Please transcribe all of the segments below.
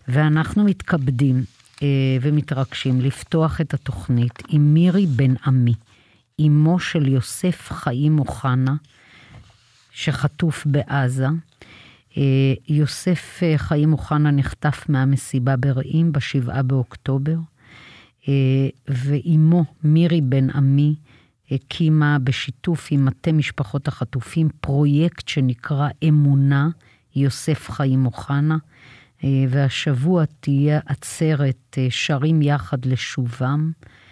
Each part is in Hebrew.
ואנחנו מתכבדים ומתרגשים לפתוח את התוכנית עם מירי בן עמי, אמו של יוסף חיים אוחנה, שחטוף בעזה. יוסף חיים אוחנה נחטף מהמסיבה ברעים ב7 באוקטובר, ואמו מירי בן עמי הקימה בשיתוף עם מטה משפחות החטופים פרויקט שנקרא אמונה יוסף חיים אוחנה, והשבוע תהיה עצרת שרים יחד לשובם,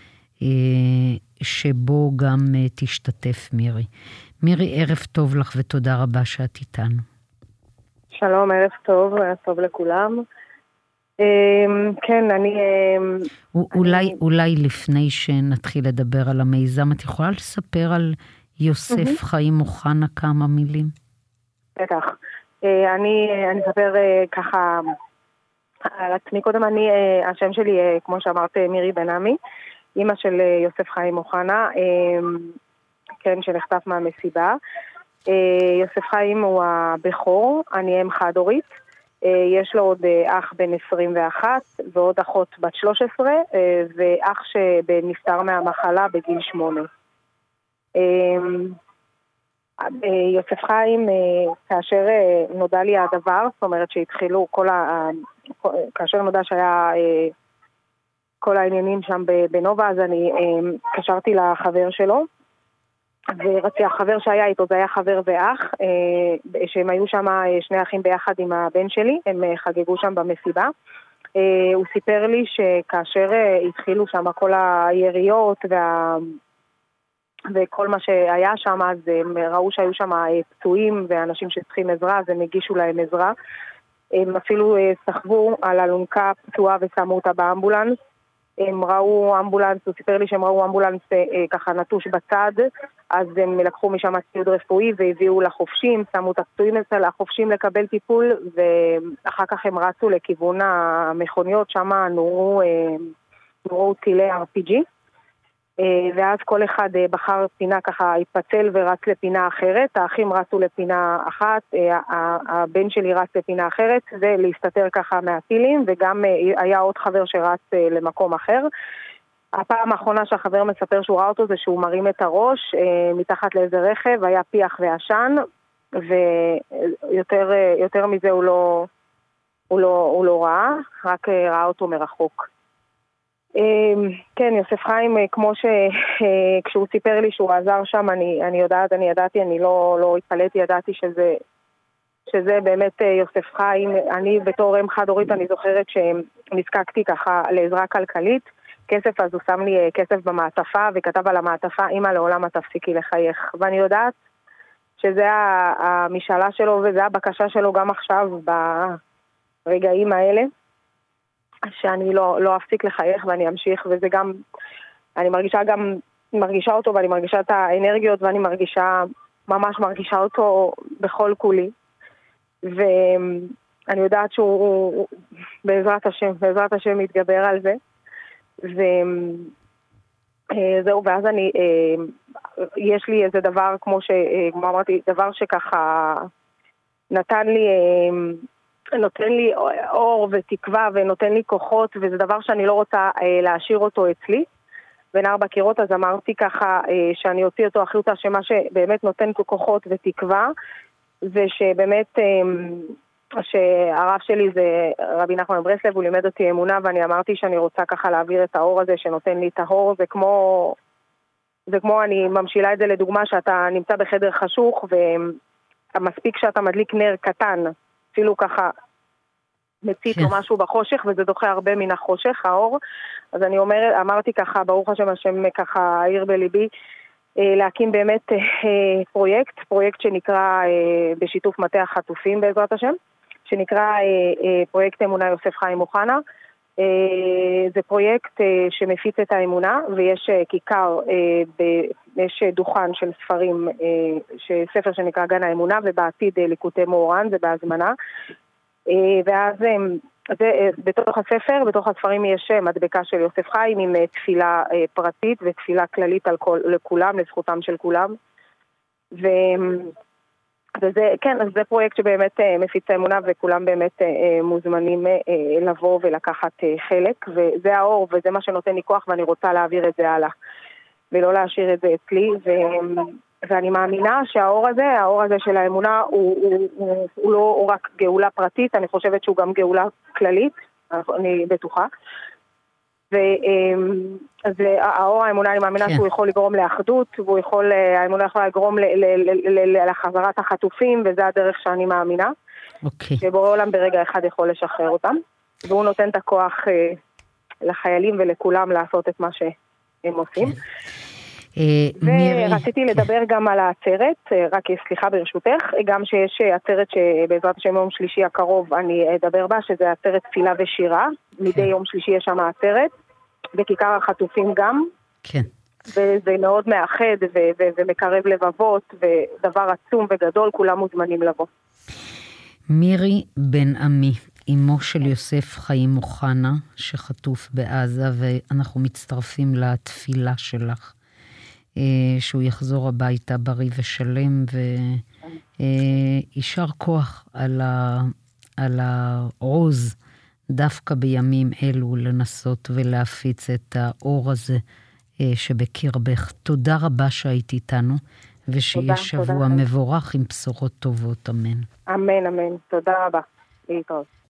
שבו גם תשתתף מירי. מירי, ערב טוב לך ותודה רבה שאת איתנו. שלום, ערב טוב לכולם. כן, אולי לפני שנתחיל לדבר על המיזם, את יכולה לספר על יוסף חיים אוחנה כמה מילים? בטח. אני אספר ככה על עצמי. קודם השם שלי, כמו שאמרת, מירי בן עמי, אמא של יוסף חיים אוחנה, כן, שנחטף מהמסיבה. יוסף חיים הוא הבכור, אני אם חד-הורית. יש לו עוד אח בן 21 ועוד אחות בת 13 ואח שנפטר מהמחלה בגיל 8. יוסף חיים, כאשר נודע לי הדבר, זאת אומרת שהתחילו כאשר נודע שהיה כל העניינים שם בנובה, אז אני קשרתי לחבר שלו, ורציתי, החבר שהיה איתו, זה היה חבר ואח, שהם היו שם שני אחים ביחד עם הבן שלי, הם חגגו שם במסיבה. הוא סיפר לי שכאשר התחילו שם כל היריות וכל מה שהיה שם, אז הם ראו שהיו שם פצועים ואנשים שצריכים עזרה, אז הם הגישו להם עזרה. הם אפילו סחבו על אלונקה פצועה ושמו אותה באמבולנס. הם ראו אמבולנס, הוא סיפר לי שהם ראו אמבולנס ככה נטוש בצד, אז הם לקחו משם ציוד רפואי והביאו לחופשים, שמו את הפצועים אצל החופשים לקבל טיפול, ואחר כך הם רצו לכיוון המכוניות, שם נורו טילי RPG, ואז כל אחד בחר פינה ככה, התפצל ורץ לפינה אחרת, האחים רצו לפינה אחת, הבן שלי רץ לפינה אחרת, זה להסתתר ככה מהטילים, וגם היה עוד חבר שרץ למקום אחר. הפעם האחרונה שהחבר מספר שהוא ראה אותו זה שהוא מרים את הראש מתחת לאיזה רכב, היה פיח ועשן, ויותר מזה הוא לא ראה, רק ראה אותו מרחוק. כן, יוסף חיים, כמו כשהוא סיפר לי שהוא עזר שם, אני ידעתי, אני לא התפלאתי, ידעתי שזה באמת יוסף חיים. אני בתור אם חד-הורית, אני זוכרת שנזקקתי ככה לעזרה כלכלית, כסף, אז הוא שם לי כסף במעטפה, וכתב על המעטפה, אמא לעולם את תפסיקי לחייך. ואני יודעת שזה המשאלה שלו, וזה הבקשה שלו גם עכשיו, ברגעים האלה, שאני לא אפסיק לחייך ואני אמשיך, וזה גם, אני מרגישה אותו, ואני מרגישה את האנרגיות, ואני ממש מרגישה אותו בכל כולי, ואני יודעת שהוא בעזרת השם יתגבר על זה, וזהו, ואז יש לי איזה דבר, כמו אמרתי, דבר שככה נותן לי אור ותקווה ונותן לי כוחות, וזה דבר שאני לא רוצה להשאיר אותו אצלי בין 4 קירות. אז אמרתי ככה שאני אוציא אותו החוצה, שמה שבאמת נותן כוחות ותקווה, ושבאמת שהרב שלי זה רבי נחמן מברסלב, הוא לימד אותי אמונה, ואני אמרתי שאני רוצה ככה להעביר את האור הזה שנותן לי את האור. זה כמו אני ממשילה את זה לדוגמה, שאתה נמצא בחדר חשוך ומספיק שאתה מדליק נר קטן, אפילו ככה מצית לו משהו בחושך, וזה דוחה הרבה מן החושך, האור. אז אני אמרתי ככה, ברוך השם, השם ככה העיר בליבי, להקים באמת פרויקט שנקרא בשיתוף מטה החטופים בעזרת השם, שנקרא פרויקט אמונה יוסף חיים אוחנה. זה פרויקט שמפיץ את האמונה, ויש כיכר, יש דוכן של ספרים, ספר שנקרא גן האמונה, ובעתיד ליקוטי מורן, זה בהזמנה. ואז בתוך הספר, בתוך הספרים יש מדבקה של יוסף חיים עם תפילה פרטית ותפילה כללית לכולם, לזכותם של כולם. וזה, כן, אז זה פרויקט שבאמת מפיץ האמונה, וכולם באמת מוזמנים לבוא ולקחת חלק, וזה האור, וזה מה שנותן לי כוח, ואני רוצה להעביר את זה הלאה, ולא להשאיר את זה אצלי, ואני מאמינה שהאור הזה של האמונה, הוא לא רק גאולה פרטית, אני חושבת שהוא גם גאולה כללית, אני בטוחה. אז האור האמונה, אני מאמינה שהוא יכול לגרום לאחדות, האמונה יכולה לגרום לחזרת החטופים, וזה הדרך שאני מאמינה. שבורא עולם ברגע אחד יכול לשחרר אותם, והוא נותן את הכוח לחיילים ולכולם לעשות את מה שהם עושים. ורציתי לדבר גם על העצרת, רק סליחה ברשותך, גם שיש עצרת שבעזרת השם יום שלישי הקרוב אני אדבר בה, שזה עצרת תפילה ושירה, מדי יום שלישי יש שם עצרת, בכיכר החטופים גם, וזה מאוד מאחד ומקרב לבבות, ודבר עצום וגדול, כולם מוזמנים לבוא. מירי בן עמי, אמו של יוסף חיים אוחנה, שחטוף בעזה, ואנחנו מצטרפים לתפילה שלך. שהוא יחזור הביתה בריא ושלם, וישר כוח על העוז דווקא בימים אלו לנסות ולהפיץ את האור הזה שבקרבך. תודה רבה שהיית איתנו, ושיהיה שבוע מבורך עם בשורות טובות, אמן. אמן, אמן, תודה רבה. להתראות.